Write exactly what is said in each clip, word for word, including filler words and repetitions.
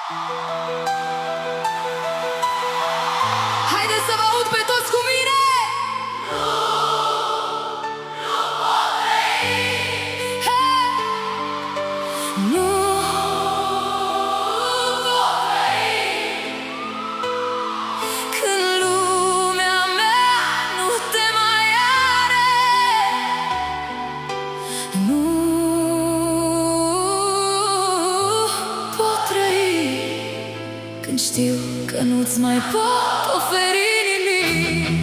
Haideți să vă aud pe toți cu mine! Nu, nu pot trăi! Hey! Nu, nu pot trăi! Când lumea mea nu te mai are. Nu pot trăi când știu că nu-ți mai pot oferi nimic.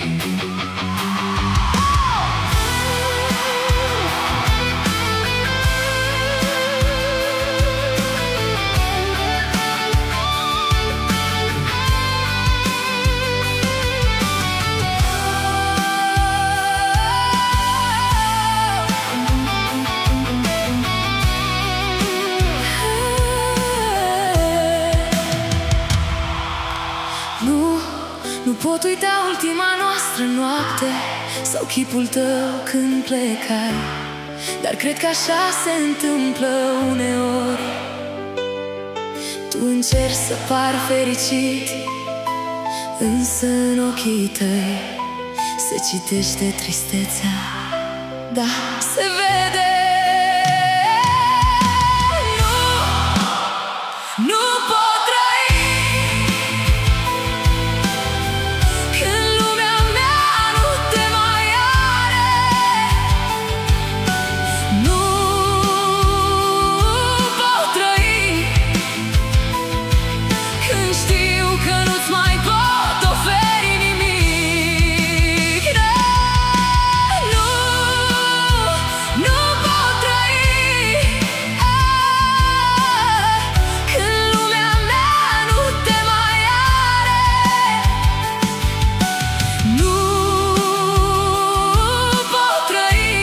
Nu, nu pot uita ultima noastră noapte sau chipul tău când plecai. Dar cred că așa se întâmplă uneori. Tu încerci să pari fericit, însă în ochii tăi se citește tristețea. Da, se vede. Nu, nu pot trăi când lumea mea nu te mai are. Nu pot trăi când știu că nu-ți mai pot oferi nimic. Nu, nu pot trăi când lumea mea nu te mai are. Nu pot trăi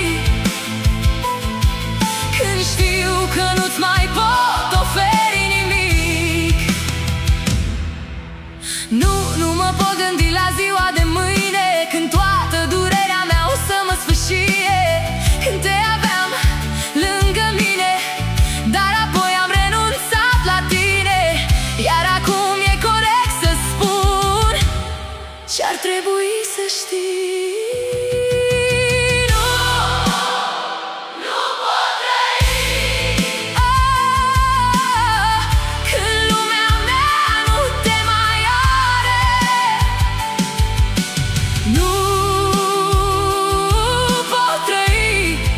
când știu că nu-ți mai pot oferi nimic. Nu, nu mă pot gândi la ziua de mâine, când toată durerea mea o să mă sfâșie. Când te aveam lângă mine, dar apoi am renunțat la tine. Iar acum e corect să spun ce-ar trebui să știi. Nu, nu pot trăi când lumea mea nu te mai are. Nu pot trăi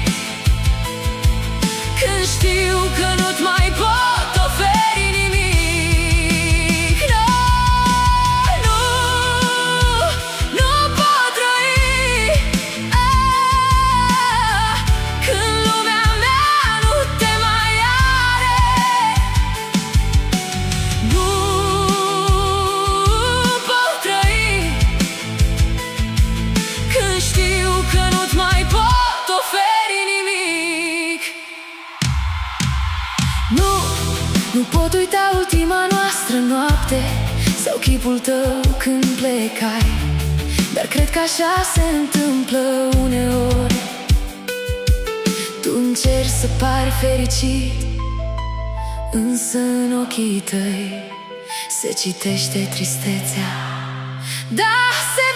când știu că nu-ți mai pot oferi nimic. Nu, nu, nu pot trăi când lumea mea nu te mai are. Nu pot trăi când știu că nu-ți mai pot oferi nimic. Nu, nu pot uita ultima noastră noapte sau chipul tău când plecai. Dar cred că așa se întâmplă uneori. Tu încerci să pari fericit, însă în ochii tăi se citește tristețea. Da, se